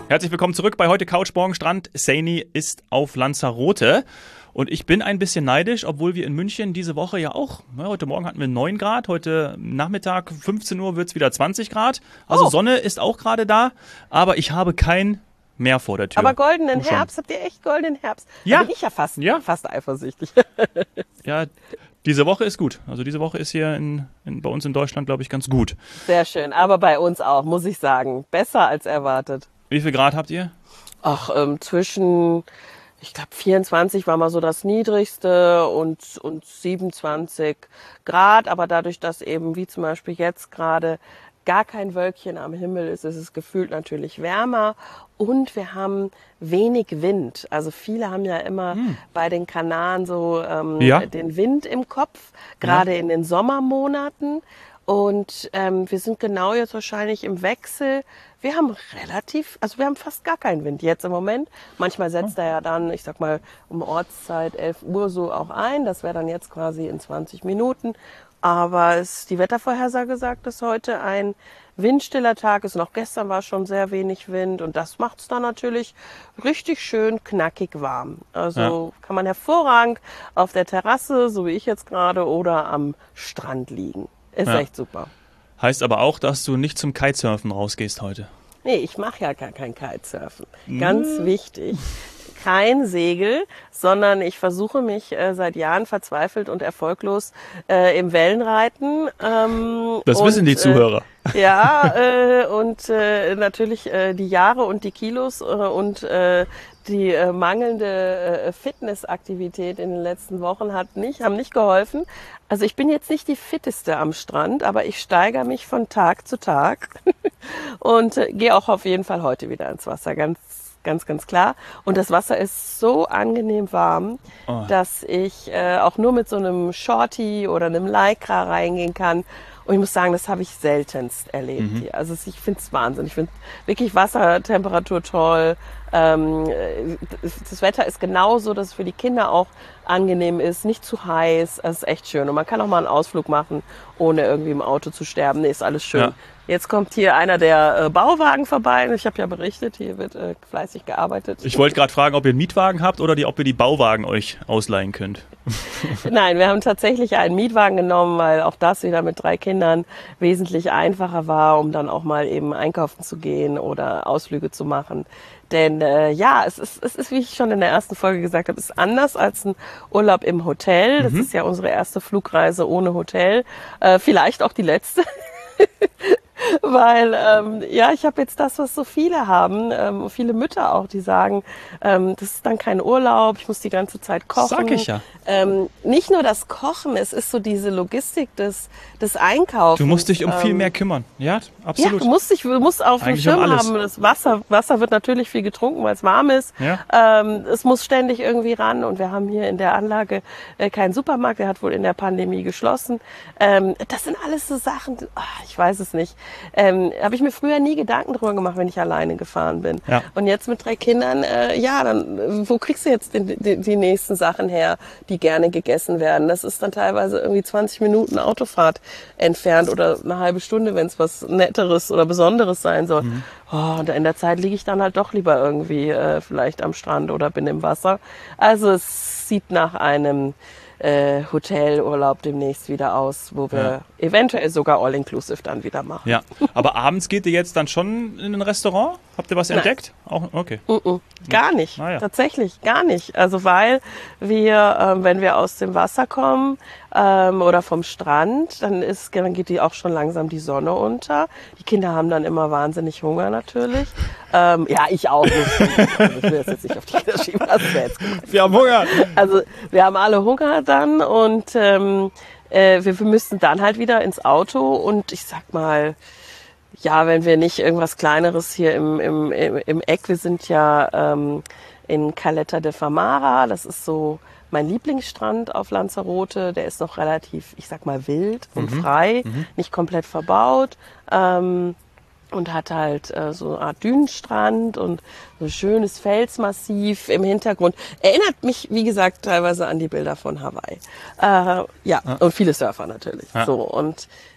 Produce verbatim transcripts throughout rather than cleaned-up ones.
Herzlich willkommen zurück bei heute Couch Morgen Strand. Saini ist auf Lanzarote und ich bin ein bisschen neidisch, obwohl wir in München diese Woche ja auch, ja, heute Morgen hatten wir neun Grad, heute Nachmittag fünfzehn Uhr wird es wieder zwanzig Grad. Also Oh. Sonne ist auch gerade da, aber ich habe kein Meer vor der Tür. Aber goldenen Du schon. Herbst, habt ihr echt goldenen Herbst? Ja. Da bin ich ja fast, Ja. fast eifersüchtig. Ja, diese Woche ist gut. Also diese Woche ist hier in, in, bei uns in Deutschland, glaube ich, ganz gut. Sehr schön, aber bei uns auch, muss ich sagen. Besser als erwartet. Wie viel Grad habt ihr? Ach, ähm, zwischen, ich glaube, vierundzwanzig war mal so das Niedrigste und, und siebenundzwanzig Grad. Aber dadurch, dass eben, wie zum Beispiel jetzt gerade, gar kein Wölkchen am Himmel ist, ist es gefühlt natürlich wärmer. Und wir haben wenig Wind. Also viele haben ja immer Hm. bei den Kanaren so ähm, Ja. den Wind im Kopf, gerade in den Sommermonaten. Und ähm, wir sind genau jetzt wahrscheinlich im Wechsel. Wir haben relativ, also wir haben fast gar keinen Wind jetzt im Moment. Manchmal setzt er ja dann, ich sag mal, um Ortszeit elf Uhr so auch ein. Das wäre dann jetzt quasi in zwanzig Minuten. Aber es, die Wettervorhersage sagt, dass heute ein windstiller Tag ist. Noch gestern war schon sehr wenig Wind und das macht es dann natürlich richtig schön knackig warm. Also kann man hervorragend auf der Terrasse, so wie ich jetzt gerade, oder am Strand liegen. Ist Ja. echt super. Heißt aber auch, dass du nicht zum Kitesurfen rausgehst heute. Nee, ich mache ja gar kein Kitesurfen. Ganz wichtig. Kein Segel, sondern ich versuche mich äh, seit Jahren verzweifelt und erfolglos äh, im Wellenreiten. Ähm, Das und, wissen die Zuhörer. Äh, ja, äh, und äh, natürlich äh, die Jahre und die Kilos äh, und äh, die äh, mangelnde äh, Fitnessaktivität in den letzten Wochen hat nicht, haben nicht geholfen. Also ich bin jetzt nicht die fitteste am Strand, aber ich steigere mich von Tag zu Tag und äh, gehe auch auf jeden Fall heute wieder ins Wasser, ganz Ganz, ganz klar. Und das Wasser ist so angenehm warm, Oh. dass ich äh, auch nur mit so einem Shorty oder einem Lycra reingehen kann. Und ich muss sagen, das habe ich seltenst erlebt Mhm. hier. Also es- ich finde es Wahnsinn. Ich finde wirklich Wassertemperatur toll. Ähm, äh, das das Wetter ist genauso, dass es für die Kinder auch angenehm ist, nicht zu heiß. Das ist echt schön. Und man kann auch mal einen Ausflug machen, ohne irgendwie im Auto zu sterben. Nee, ist alles schön. Ja. Jetzt kommt hier einer der äh, Bauwagen vorbei. Ich habe ja berichtet, hier wird äh, fleißig gearbeitet. Ich wollte gerade fragen, ob ihr einen Mietwagen habt oder die, ob ihr die Bauwagen euch ausleihen könnt. Nein, wir haben tatsächlich einen Mietwagen genommen, weil auch das wieder mit drei Kindern wesentlich einfacher war, um dann auch mal eben einkaufen zu gehen oder Ausflüge zu machen. Denn äh, ja, es ist, es ist, wie ich schon in der ersten Folge gesagt habe, es ist anders als ein Urlaub im Hotel. Das ist ja unsere erste Flugreise ohne Hotel. Äh, vielleicht auch die letzte. Weil, ähm, ja, ich habe jetzt das, was so viele haben, ähm, viele Mütter auch, die sagen, ähm, das ist dann kein Urlaub, ich muss die ganze Zeit kochen. Sag ich ja. Ähm, nicht nur das Kochen, es ist so diese Logistik des, des Einkaufens. Du musst dich um viel Ähm, mehr kümmern. Ja, ja, absolut. du musst dich, du musst auf dem Eigentlich um Schirm alles. haben, das Wasser, Wasser wird natürlich viel getrunken, weil es warm ist. Ja. Ähm, es muss ständig irgendwie ran und wir haben hier in der Anlage äh, keinen Supermarkt, der hat wohl in der Pandemie geschlossen. Ähm, das sind alles so Sachen, die- ach, ich weiß es nicht. Ähm, habe ich mir früher nie Gedanken drüber gemacht, wenn ich alleine gefahren bin. Ja. Und jetzt mit drei Kindern, äh, ja, dann äh, wo kriegst du jetzt die, die, die nächsten Sachen her, die gerne gegessen werden? Das ist dann teilweise irgendwie zwanzig Minuten Autofahrt entfernt oder eine halbe Stunde, wenn es was Netteres oder Besonderes sein soll. Oh, und in der Zeit liege ich dann halt doch lieber irgendwie äh, vielleicht am Strand oder bin im Wasser. Also es sieht nach einem äh, Hotelurlaub demnächst wieder aus, wo wir Ja. eventuell sogar All-Inclusive dann wieder machen. Ja, aber abends geht ihr jetzt dann schon in ein Restaurant? Habt ihr was Nein. entdeckt? Auch, okay. Mm-mm, gar nicht, Ah, ja. tatsächlich gar nicht. Also weil wir, ähm, wenn wir aus dem Wasser kommen ähm, oder vom Strand, dann ist, dann geht die auch schon langsam die Sonne unter. Die Kinder haben dann immer wahnsinnig Hunger natürlich. Ähm, ja, ich auch. Nicht. Ich will das jetzt nicht auf die Kinder schieben. Das wäre jetzt gemein. Wir haben Hunger. Also wir haben alle Hunger dann und ähm, äh, wir, wir müssen dann halt wieder ins Auto und ich sag mal, ja, wenn wir nicht irgendwas Kleineres hier im, im, im, im Eck, wir sind ja ähm, in Caleta de Famara, das ist so mein Lieblingsstrand auf Lanzarote, der ist noch relativ, ich sag mal, wild und frei, nicht komplett verbaut. Ähm, und hat halt äh, so eine Art Dünenstrand und so ein schönes Felsmassiv im Hintergrund. Erinnert mich, wie gesagt, teilweise an die Bilder von Hawaii. Äh, ja, und viele Surfer natürlich. Ja. So und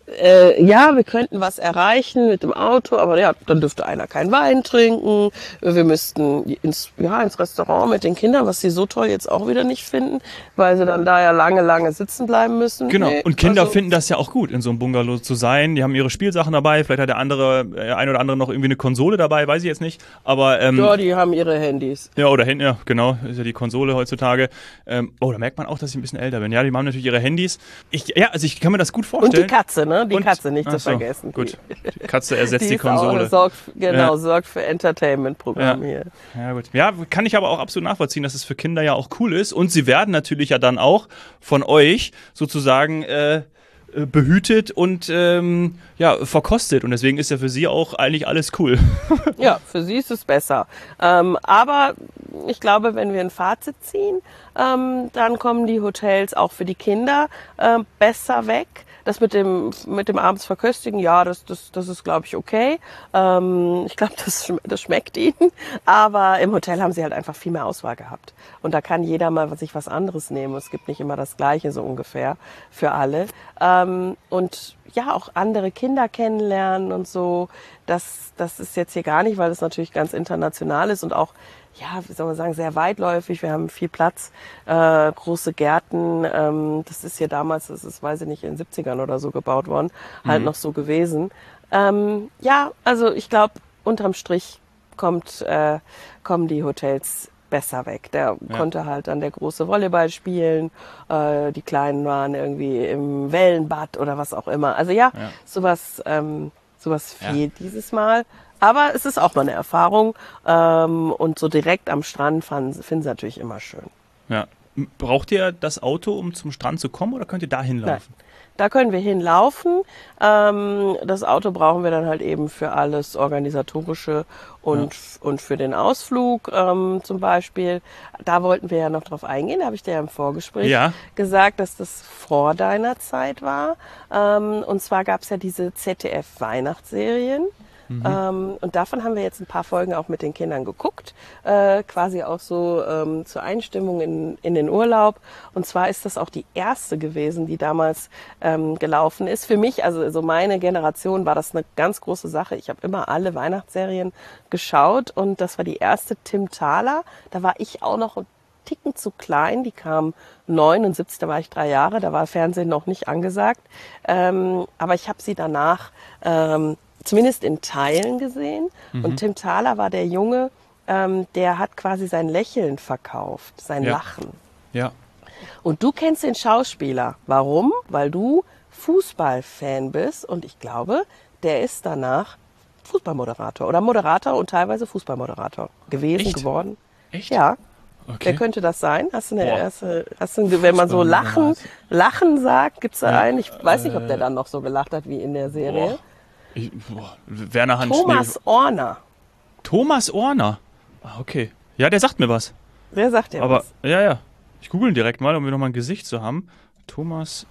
Äh, ja, wir könnten was erreichen mit dem Auto, aber ja, dann dürfte einer keinen Wein trinken. Wir müssten ins, ja, ins Restaurant mit den Kindern, was sie so toll jetzt auch wieder nicht finden, weil sie dann da ja lange, lange sitzen bleiben müssen. Genau. Nee, Und Kinder also, finden das ja auch gut, in so einem Bungalow zu sein. Die haben ihre Spielsachen dabei. Vielleicht hat der andere, äh, ein oder andere noch irgendwie eine Konsole dabei, weiß ich jetzt nicht. Aber ähm, ja, die haben ihre Handys. ja, oder Handy, ja, genau, ist ja die Konsole heutzutage. Ähm, oh, da merkt man auch, dass ich ein bisschen älter bin. Ja, die haben natürlich ihre Handys. Ich, ja, also ich kann mir das gut vorstellen. Und die Katze, ne? Die Und- Katze nicht Ach zu so, vergessen. Gut, die Katze ersetzt Die, die, ist auch, Konsole. sorgt, genau, Ja. sorgt für Entertainment-Programm Ja. hier. Ja, gut. Ja, kann ich aber auch absolut nachvollziehen, dass es für Kinder ja auch cool ist. Und sie werden natürlich ja dann auch von euch sozusagen äh, äh, behütet und ähm, ja, verkostet. Und deswegen ist ja für sie auch eigentlich alles cool. Ja, für sie ist es besser. Ähm, aber ich glaube, wenn wir ein Fazit ziehen, ähm, dann kommen die Hotels auch für die Kinder ähm, besser weg. Das mit dem, mit dem abends verköstigen, ja, das, das, das ist, glaube ich, okay. Ähm, ich glaube, das, schm- das schmeckt ihnen. Aber im Hotel haben sie halt einfach viel mehr Auswahl gehabt. Und da kann jeder mal sich was anderes nehmen. Es gibt nicht immer das Gleiche so ungefähr für alle. Ähm, und ja, auch andere Kinder kennenlernen und so. Das, das ist jetzt hier gar nicht, weil es natürlich ganz international ist und auch, ja, wie soll man sagen, sehr weitläufig. Wir haben viel Platz, äh, große Gärten. Ähm, das ist hier damals, das ist, weiß ich nicht, in den siebzigern oder so gebaut worden, halt noch so gewesen. Ähm, ja, also ich glaube, unterm Strich kommt, äh, kommen die Hotels besser weg. Der Ja. konnte halt dann der große Volleyball spielen, äh, die Kleinen waren irgendwie im Wellenbad oder was auch immer. Also ja, Ja. sowas, ähm, sowas Ja. fehlt dieses Mal. Aber es ist auch mal eine Erfahrung ähm, und so direkt am Strand fanden, finden sie natürlich immer schön. Ja. M- Braucht ihr das Auto, um zum Strand zu kommen, oder könnt ihr da hinlaufen? Da können wir hinlaufen. Ähm, das Auto brauchen wir dann halt eben für alles Organisatorische und, und für den Ausflug ähm, zum Beispiel. Da wollten wir ja noch drauf eingehen. Da habe ich dir ja im Vorgespräch Ja. gesagt, dass das vor deiner Zeit war. Ähm, und zwar gab es ja diese Z D F-Weihnachtsserien. Ähm, und davon haben wir jetzt ein paar Folgen auch mit den Kindern geguckt, äh, quasi auch so ähm, zur Einstimmung in, in den Urlaub. Und zwar ist das auch die erste gewesen, die damals ähm, gelaufen ist. Für mich, also so meine Generation, war das eine ganz große Sache. Ich habe immer alle Weihnachtsserien geschaut und das war die erste Tim Thaler. Da war ich auch noch ein Ticken zu klein. Die kam neunundsiebzig, da war ich drei Jahre, da war Fernsehen noch nicht angesagt. Ähm, aber ich habe sie danach ähm, zumindest in Teilen gesehen. Und Tim Thaler war der Junge, ähm, der hat quasi sein Lächeln verkauft, sein Ja. Lachen. Ja. Und du kennst den Schauspieler. Warum? Weil du Fußballfan bist. Und ich glaube, der ist danach Fußballmoderator oder Moderator und teilweise Fußballmoderator gewesen, Echt? geworden. Echt? Ja. Wer Okay. könnte das sein? Hast du eine Boah. erste, hast du, ein- wenn man so Lachen, Lachen sagt, gibt's da Ja. einen? Ich weiß nicht, ob der dann noch so gelacht hat wie in der Serie. Boah. Ich, boah. Werner Hansch. Thomas Nee. Orner. Thomas Orner. Ah, okay. Ja, der sagt mir was. Wer sagt dir Aber, was? ja, ja. Ich google ihn direkt mal, um wir nochmal ein Gesicht zu haben. Thomas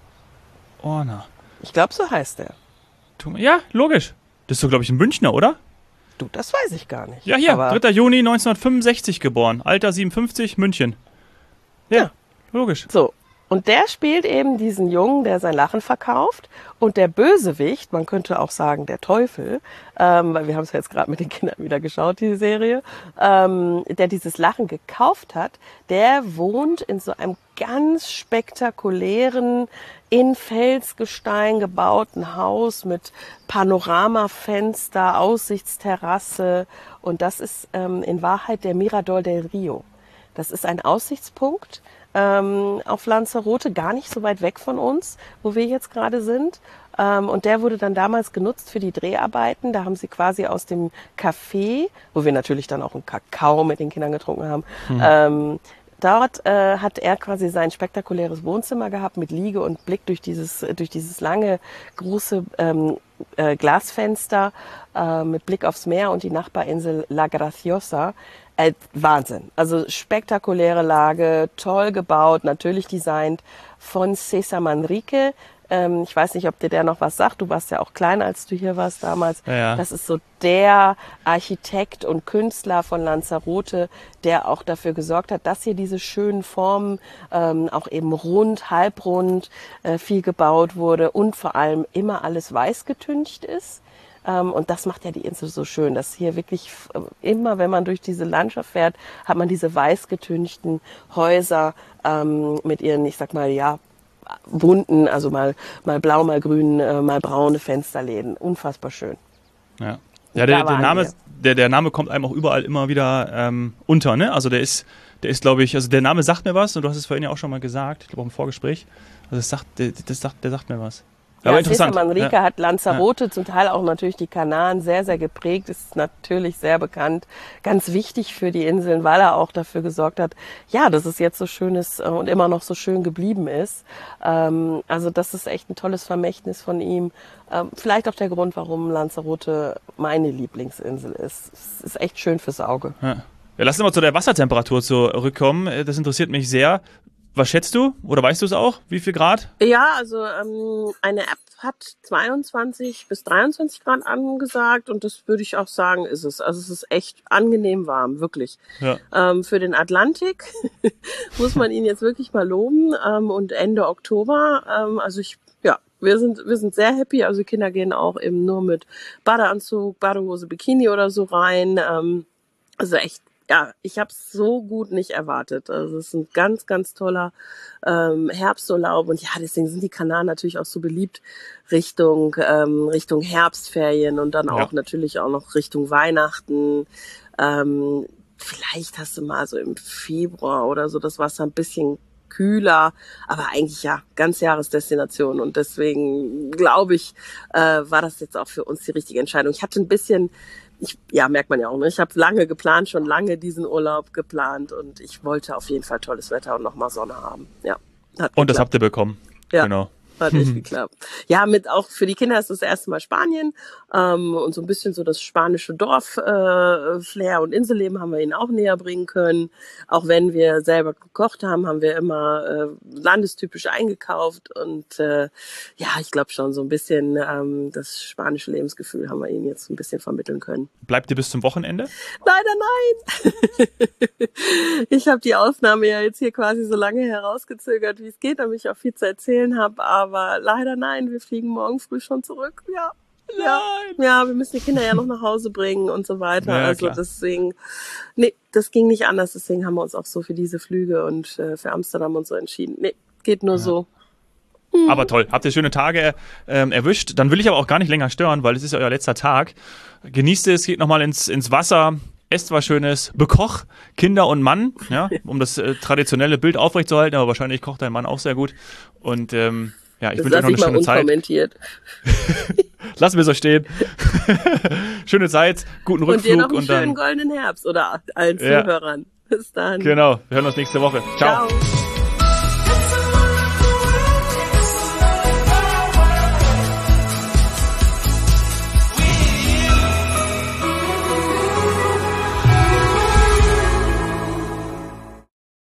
Orner. Ich glaube, so heißt er. Thomas, ja, logisch. Das ist so, glaube ich, ein Münchner, oder? Du, das weiß ich gar nicht. Ja, hier. Aber dritter Juni neunzehnhundertfünfundsechzig geboren. Alter siebenundfünfzig, München. Ja, Ja. logisch. so. Und der spielt eben diesen Jungen, der sein Lachen verkauft. Und der Bösewicht, man könnte auch sagen der Teufel, ähm, weil wir haben es ja jetzt gerade mit den Kindern wieder geschaut, die Serie, ähm, der dieses Lachen gekauft hat, der wohnt in so einem ganz spektakulären, in Felsgestein gebauten Haus mit Panoramafenster, Aussichtsterrasse. Und das ist ähm, in Wahrheit der Mirador del Rio. Das ist ein Aussichtspunkt ähm, auf Lanzarote, gar nicht so weit weg von uns, wo wir jetzt gerade sind. Ähm, und der wurde dann damals genutzt für die Dreharbeiten. Da haben sie quasi aus dem Café, wo wir natürlich dann auch einen Kakao mit den Kindern getrunken haben, ähm, dort äh, hat er quasi sein spektakuläres Wohnzimmer gehabt mit Liege und Blick durch dieses, durch dieses lange, große ähm, äh, Glasfenster äh, mit Blick aufs Meer und die Nachbarinsel La Graciosa. Äh, Wahnsinn. Also spektakuläre Lage, toll gebaut, natürlich designt von César Manrique. Ähm, ich weiß nicht, ob dir der noch was sagt. Du warst ja auch klein, als du hier warst damals. Ja, ja. Das ist so der Architekt und Künstler von Lanzarote, der auch dafür gesorgt hat, dass hier diese schönen Formen, ähm, auch eben rund, halbrund, äh, viel gebaut wurde und vor allem immer alles weiß getüncht ist. Ähm, und das macht ja die Insel so schön, dass hier wirklich äh, immer, wenn man durch diese Landschaft fährt, hat man diese weiß getünchten Häuser ähm, mit ihren, ich sag mal, ja, bunten, also mal, mal blau, mal grün, äh, mal braune Fensterläden. Unfassbar schön. Ja. Ja, der, der, Name, der, der Name kommt einem auch überall immer wieder ähm, unter, ne? Also der ist, der ist, glaube ich, also der Name sagt mir was und du hast es vorhin ja auch schon mal gesagt, ich glaube auch im Vorgespräch. Also das sagt, der, das sagt, der sagt mir was. Ja, aber interessant. Cesar Manrique ja. hat Lanzarote, ja. zum Teil auch natürlich die Kanaren sehr, sehr geprägt, ist natürlich sehr bekannt, ganz wichtig für die Inseln, weil er auch dafür gesorgt hat, ja, dass es jetzt so schön ist und immer noch so schön geblieben ist. Ähm, also das ist echt ein tolles Vermächtnis von ihm. Ähm, vielleicht auch der Grund, warum Lanzarote meine Lieblingsinsel ist. Es ist echt schön fürs Auge. Ja. Ja, lass uns mal zu der Wassertemperatur zurückkommen. Das interessiert mich sehr. Was schätzt du? Oder weißt du es auch? Wie viel Grad? Ja, also ähm, eine App hat zweiundzwanzig bis dreiundzwanzig Grad angesagt und das würde ich auch sagen, ist es. Also es ist echt angenehm warm, wirklich. Ja. Ähm, für den Atlantik muss man ihn jetzt wirklich mal loben ähm, und Ende Oktober. Ähm, also ich, ja, wir sind wir sind sehr happy. Also die Kinder gehen auch eben nur mit Badeanzug, Badehose, Bikini oder so rein. Ähm, also echt. Ja, ich habe es so gut nicht erwartet. Also es ist ein ganz, ganz toller ähm, Herbsturlaub und ja, deswegen sind die Kanaren natürlich auch so beliebt Richtung ähm, Richtung Herbstferien und dann auch ja. natürlich auch noch Richtung Weihnachten. Ähm, vielleicht hast du mal so im Februar oder so das Wasser ein bisschen kühler, aber eigentlich ja, Ganzjahresdestination und deswegen glaube ich, äh, war das jetzt auch für uns die richtige Entscheidung. Ich hatte ein bisschen Ich, ja, merkt man ja auch, ne? Ich habe lange geplant, schon lange diesen Urlaub geplant und ich wollte auf jeden Fall tolles Wetter und nochmal Sonne haben. Ja, hat und das habt ihr bekommen. Ja. Genau. Hat echt geklappt. Ja, mit auch für die Kinder ist das erste Mal Spanien ähm, und so ein bisschen so das spanische Dorf äh, Flair und Inselleben haben wir ihnen auch näher bringen können. Auch wenn wir selber gekocht haben, haben wir immer äh, landestypisch eingekauft und äh, ja, ich glaube schon so ein bisschen ähm, das spanische Lebensgefühl haben wir ihnen jetzt ein bisschen vermitteln können. Bleibt ihr bis zum Wochenende? Leider nein. Ich habe die Aufnahme ja jetzt hier quasi so lange herausgezögert, wie es geht, damit ich auch viel zu erzählen habe, aber Aber leider nein, wir fliegen morgen früh schon zurück. Ja, ja, ja, wir müssen die Kinder ja noch nach Hause bringen und so weiter. Ja, also klar. Deswegen, nee, das ging nicht anders. Deswegen haben wir uns auch so für diese Flüge und äh, für Amsterdam und so entschieden. Nee, geht nur ja. so. Hm. Aber toll, habt ihr schöne Tage ähm, erwischt. Dann will ich aber auch gar nicht länger stören, weil es ist ja euer letzter Tag. Genießt es, geht nochmal ins, ins Wasser. Esst was Schönes, bekoch Kinder und Mann, ja, um das äh, traditionelle Bild aufrechtzuerhalten, aber wahrscheinlich kocht dein Mann auch sehr gut. Und ähm, ja, ich wünsche euch noch eine schöne Zeit. Lassen wir es so stehen. Schöne Zeit, guten Rückflug. Und dir noch einen und schönen dann goldenen Herbst oder allen Zuhörern. Ja. Bis dann. Genau, wir hören uns nächste Woche. Ciao. Ciao.